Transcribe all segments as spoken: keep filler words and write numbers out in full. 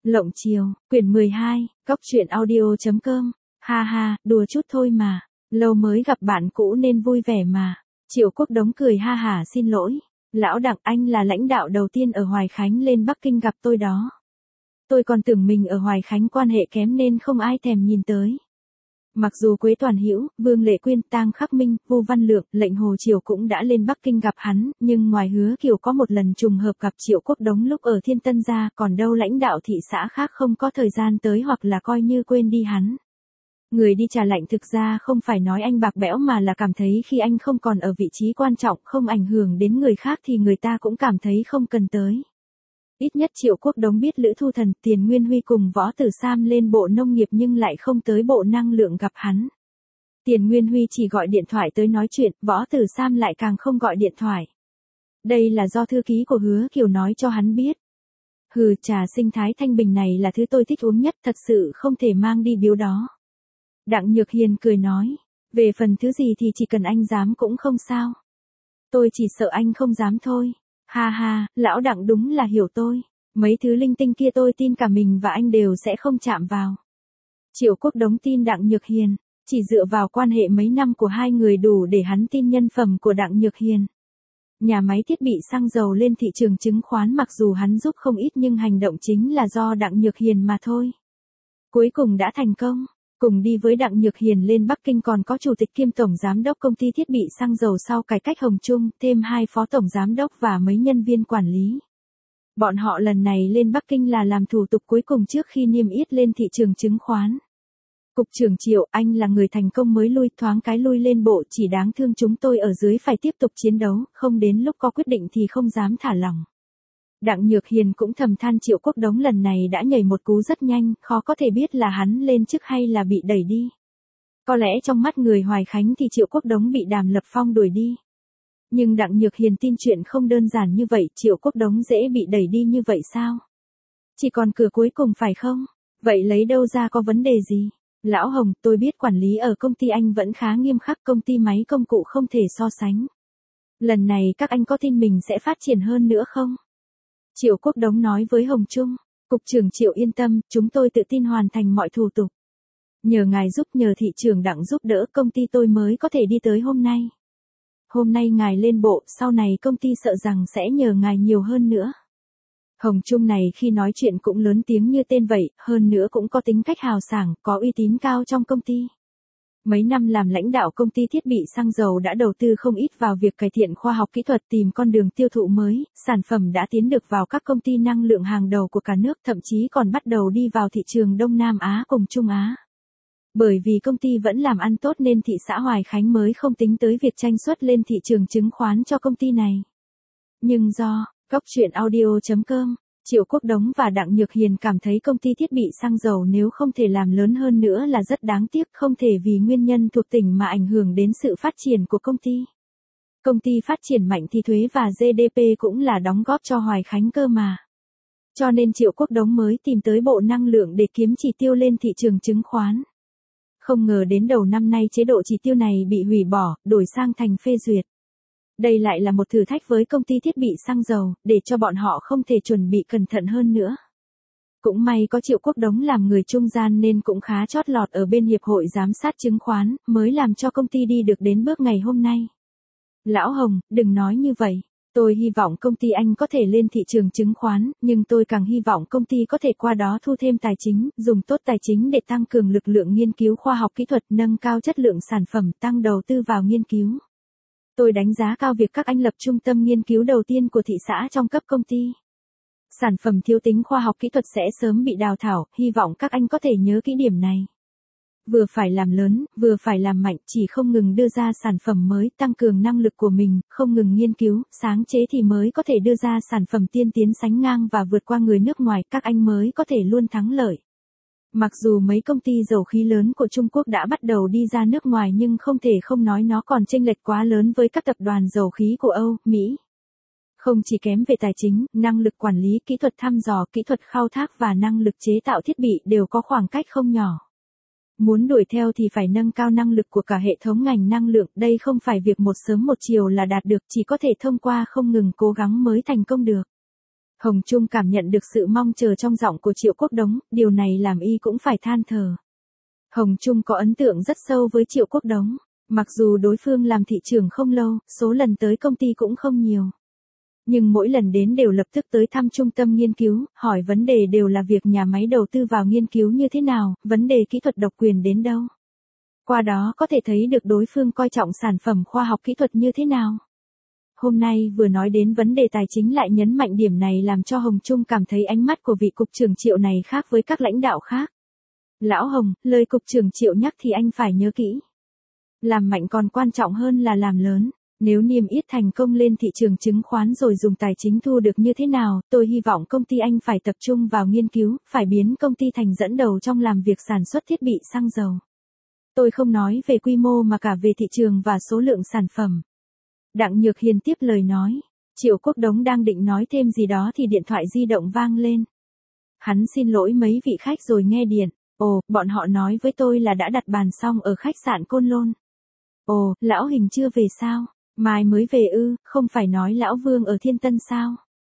Lộng chiều, quyển mười hai, góc truyện audio.com, ha ha, đùa chút thôi mà, lâu mới gặp bạn cũ nên vui vẻ mà. Triệu Quốc Đống cười ha hả xin lỗi, lão Đặng anh là lãnh đạo đầu tiên ở Hoài Khánh lên Bắc Kinh gặp tôi đó. Tôi còn tưởng mình ở Hoài Khánh quan hệ kém nên không ai thèm nhìn tới. Mặc dù Quế Toàn Hữu, Vương Lệ Quyên, Tang Khắc Minh, Vu Văn Lượng, Lệnh Hồ Triều cũng đã lên Bắc Kinh gặp hắn, nhưng ngoài Hứa Kiều có một lần trùng hợp gặp Triệu Quốc Đống lúc ở Thiên Tân ra, còn đâu lãnh đạo thị xã khác không có thời gian tới hoặc là coi như quên đi hắn. Người đi trà lạnh thực ra không phải nói anh bạc bẽo mà là cảm thấy khi anh không còn ở vị trí quan trọng, không ảnh hưởng đến người khác thì người ta cũng cảm thấy không cần tới. Ít nhất Triệu Quốc Đống biết Lữ Thu Thần, Tiền Nguyên Huy cùng Võ Tử Sam lên Bộ Nông nghiệp nhưng lại không tới Bộ Năng lượng gặp hắn. Tiền Nguyên Huy chỉ gọi điện thoại tới nói chuyện, Võ Tử Sam lại càng không gọi điện thoại. Đây là do thư ký của Hứa Kiều nói cho hắn biết. Hừ, trà sinh thái thanh bình này là thứ tôi thích uống nhất, thật sự không thể mang đi biếu đó. Đặng Nhược Hiền cười nói, về phần thứ gì thì chỉ cần anh dám cũng không sao. Tôi chỉ sợ anh không dám thôi. Ha ha, lão Đặng đúng là hiểu tôi. Mấy thứ linh tinh kia tôi tin cả mình và anh đều sẽ không chạm vào. Triệu Quốc Đống tin Đặng Nhược Hiền, chỉ dựa vào quan hệ mấy năm của hai người đủ để hắn tin nhân phẩm của Đặng Nhược Hiền. Nhà máy thiết bị xăng dầu lên thị trường chứng khoán mặc dù hắn giúp không ít nhưng hành động chính là do Đặng Nhược Hiền mà thôi. Cuối cùng đã thành công. Cùng đi với Đặng Nhược Hiền lên Bắc Kinh còn có Chủ tịch kiêm Tổng Giám đốc Công ty Thiết bị Xăng dầu sau cải cách Hồng Trung, thêm hai Phó Tổng Giám đốc và mấy nhân viên quản lý. Bọn họ lần này lên Bắc Kinh là làm thủ tục cuối cùng trước khi niêm yết lên thị trường chứng khoán. Cục trưởng Triệu, anh là người thành công mới lui thoáng cái lui lên bộ, chỉ đáng thương chúng tôi ở dưới phải tiếp tục chiến đấu, không đến lúc có quyết định thì không dám thả lỏng. Đặng Nhược Hiền cũng thầm than Triệu Quốc Đống lần này đã nhảy một cú rất nhanh, khó có thể biết là hắn lên chức hay là bị đẩy đi. Có lẽ trong mắt người Hoài Khánh thì Triệu Quốc Đống bị Đàm Lập Phong đuổi đi. Nhưng Đặng Nhược Hiền tin chuyện không đơn giản như vậy, Triệu Quốc Đống dễ bị đẩy đi như vậy sao? Chỉ còn cửa cuối cùng phải không? Vậy lấy đâu ra có vấn đề gì? Lão Hồng, tôi biết quản lý ở công ty anh vẫn khá nghiêm khắc, công ty máy công cụ không thể so sánh. Lần này các anh có tin mình sẽ phát triển hơn nữa không? Triệu Quốc Đống nói với Hồng Trung, Cục trưởng Triệu yên tâm, chúng tôi tự tin hoàn thành mọi thủ tục. Nhờ ngài giúp, nhờ thị trưởng Đặng giúp đỡ công ty tôi mới có thể đi tới hôm nay. Hôm nay ngài lên bộ, sau này công ty sợ rằng sẽ nhờ ngài nhiều hơn nữa. Hồng Trung này khi nói chuyện cũng lớn tiếng như tên vậy, hơn nữa cũng có tính cách hào sảng, có uy tín cao trong công ty. Mấy năm làm lãnh đạo công ty thiết bị xăng dầu đã đầu tư không ít vào việc cải thiện khoa học kỹ thuật, tìm con đường tiêu thụ mới, sản phẩm đã tiến được vào các công ty năng lượng hàng đầu của cả nước, thậm chí còn bắt đầu đi vào thị trường Đông Nam Á cùng Trung Á. Bởi vì công ty vẫn làm ăn tốt nên thị xã Hoài Khánh mới không tính tới việc tranh xuất lên thị trường chứng khoán cho công ty này. Nhưng do, góc truyện audio.com, Triệu Quốc Đống và Đặng Nhược Hiền cảm thấy công ty thiết bị xăng dầu nếu không thể làm lớn hơn nữa là rất đáng tiếc, không thể vì nguyên nhân thuộc tỉnh mà ảnh hưởng đến sự phát triển của công ty. Công ty phát triển mạnh thì thuế và giê đê pê cũng là đóng góp cho Hoài Khánh cơ mà. Cho nên Triệu Quốc Đống mới tìm tới Bộ Năng lượng để kiếm chỉ tiêu lên thị trường chứng khoán. Không ngờ đến đầu năm nay chế độ chỉ tiêu này bị hủy bỏ, đổi sang thành phê duyệt. Đây lại là một thử thách với công ty thiết bị xăng dầu, để cho bọn họ không thể chuẩn bị cẩn thận hơn nữa. Cũng may có Triệu Quốc Đống làm người trung gian nên cũng khá chót lọt ở bên Hiệp hội Giám sát Chứng khoán, mới làm cho công ty đi được đến bước ngày hôm nay. Lão Hồng, đừng nói như vậy. Tôi hy vọng công ty anh có thể lên thị trường chứng khoán, nhưng tôi càng hy vọng công ty có thể qua đó thu thêm tài chính, dùng tốt tài chính để tăng cường lực lượng nghiên cứu khoa học kỹ thuật, nâng cao chất lượng sản phẩm, tăng đầu tư vào nghiên cứu. Tôi đánh giá cao việc các anh lập trung tâm nghiên cứu đầu tiên của thị xã trong cấp công ty. Sản phẩm thiếu tính khoa học kỹ thuật sẽ sớm bị đào thải, hy vọng các anh có thể nhớ kỹ điểm này. Vừa phải làm lớn, vừa phải làm mạnh, chỉ không ngừng đưa ra sản phẩm mới, tăng cường năng lực của mình, không ngừng nghiên cứu, sáng chế thì mới có thể đưa ra sản phẩm tiên tiến sánh ngang và vượt qua người nước ngoài, các anh mới có thể luôn thắng lợi. Mặc dù mấy công ty dầu khí lớn của Trung Quốc đã bắt đầu đi ra nước ngoài nhưng không thể không nói nó còn chênh lệch quá lớn với các tập đoàn dầu khí của Âu, Mỹ. Không chỉ kém về tài chính, năng lực quản lý, kỹ thuật thăm dò, kỹ thuật khai thác và năng lực chế tạo thiết bị đều có khoảng cách không nhỏ. Muốn đuổi theo thì phải nâng cao năng lực của cả hệ thống ngành năng lượng, đây không phải việc một sớm một chiều là đạt được, chỉ có thể thông qua không ngừng cố gắng mới thành công được. Hồng Trung cảm nhận được sự mong chờ trong giọng của Triệu Quốc Đống, điều này làm y cũng phải than thở. Hồng Trung có ấn tượng rất sâu với Triệu Quốc Đống, mặc dù đối phương làm thị trưởng không lâu, số lần tới công ty cũng không nhiều. Nhưng mỗi lần đến đều lập tức tới thăm trung tâm nghiên cứu, hỏi vấn đề đều là việc nhà máy đầu tư vào nghiên cứu như thế nào, vấn đề kỹ thuật độc quyền đến đâu. Qua đó có thể thấy được đối phương coi trọng sản phẩm khoa học kỹ thuật như thế nào. Hôm nay vừa nói đến vấn đề tài chính lại nhấn mạnh điểm này làm cho Hồng Trung cảm thấy ánh mắt của vị cục trưởng Triệu này khác với các lãnh đạo khác. Lão Hồng, lời cục trưởng Triệu nhắc thì anh phải nhớ kỹ. Làm mạnh còn quan trọng hơn là làm lớn. Nếu niêm yết thành công lên thị trường chứng khoán rồi dùng tài chính thu được như thế nào, tôi hy vọng công ty anh phải tập trung vào nghiên cứu, phải biến công ty thành dẫn đầu trong làm việc sản xuất thiết bị xăng dầu. Tôi không nói về quy mô mà cả về thị trường và số lượng sản phẩm. Đặng Nhược Hiền tiếp lời nói. Triệu Quốc Đống đang định nói thêm gì đó thì điện thoại di động vang lên. Hắn xin lỗi mấy vị khách rồi nghe điện. Ồ, bọn họ nói với tôi là đã đặt bàn xong ở khách sạn Côn Lôn. Ồ, lão Hình chưa về sao? Mai mới về ư, không phải nói lão Vương ở Thiên Tân sao?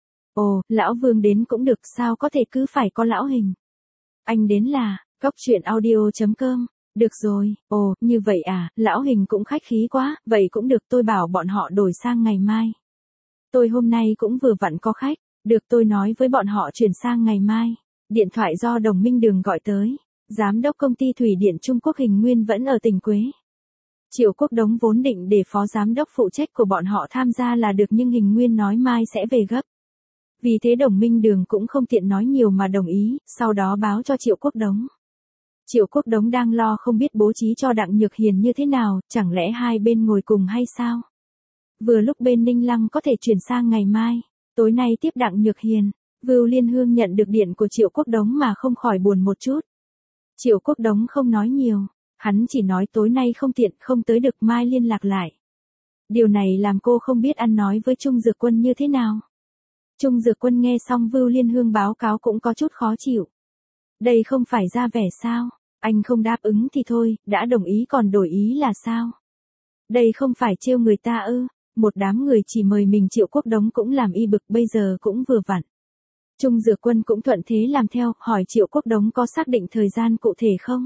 Ồ, lão Vương đến cũng được, sao có thể cứ phải có lão Hình? Anh đến là, cóc truyện audio chấm com. Được rồi, ồ, như vậy à, lão Hình cũng khách khí quá, vậy cũng được, tôi bảo bọn họ đổi sang ngày mai. Tôi hôm nay cũng vừa vặn có khách, được, tôi nói với bọn họ chuyển sang ngày mai. Điện thoại do Đồng Minh Đường gọi tới, giám đốc công ty thủy điện Trung Quốc Hình Nguyên vẫn ở tỉnh Quế. Triệu Quốc Đống vốn định để phó giám đốc phụ trách của bọn họ tham gia là được, nhưng Hình Nguyên nói mai sẽ về gấp. Vì thế Đồng Minh Đường cũng không tiện nói nhiều mà đồng ý, sau đó báo cho Triệu Quốc Đống. Triệu Quốc Đống đang lo không biết bố trí cho Đặng Nhược Hiền như thế nào, chẳng lẽ hai bên ngồi cùng hay sao? Vừa lúc bên Ninh Lăng có thể chuyển sang ngày mai, tối nay tiếp Đặng Nhược Hiền, Vưu Liên Hương nhận được điện của Triệu Quốc Đống mà không khỏi buồn một chút. Triệu Quốc Đống không nói nhiều, hắn chỉ nói tối nay không tiện, không tới được, mai liên lạc lại. Điều này làm cô không biết ăn nói với Trung Dược Quân như thế nào. Trung Dược Quân nghe xong Vưu Liên Hương báo cáo cũng có chút khó chịu. Đây không phải ra vẻ sao? Anh không đáp ứng thì thôi, đã đồng ý còn đổi ý là sao? Đây không phải trêu người ta ư? Một đám người chỉ mời mình, Triệu Quốc Đống cũng làm y bực, bây giờ cũng vừa vặn. Trung Dược Quân cũng thuận thế làm theo, hỏi Triệu Quốc Đống có xác định thời gian cụ thể không?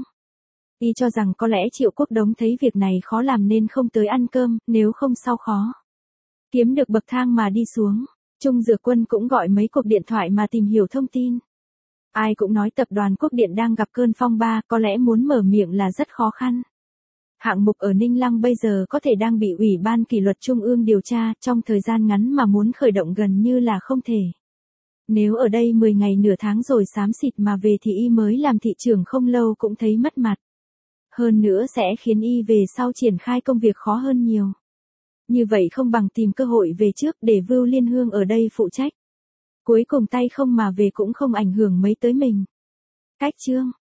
Y cho rằng có lẽ Triệu Quốc Đống thấy việc này khó làm nên không tới ăn cơm, nếu không sao khó kiếm được bậc thang mà đi xuống. Trung Dược Quân cũng gọi mấy cuộc điện thoại mà tìm hiểu thông tin. Ai cũng nói tập đoàn Quốc Điện đang gặp cơn phong ba, có lẽ muốn mở miệng là rất khó khăn. Hạng mục ở Ninh Lăng bây giờ có thể đang bị Ủy ban Kỷ luật Trung ương điều tra, trong thời gian ngắn mà muốn khởi động gần như là không thể. Nếu ở đây mười ngày nửa tháng rồi xám xịt mà về thì y mới làm thị trưởng không lâu cũng thấy mất mặt. Hơn nữa sẽ khiến y về sau triển khai công việc khó hơn nhiều. Như vậy không bằng tìm cơ hội về trước để Vưu Liên Hương ở đây phụ trách. Cuối cùng tay không mà về cũng không ảnh hưởng mấy tới mình. Cách chương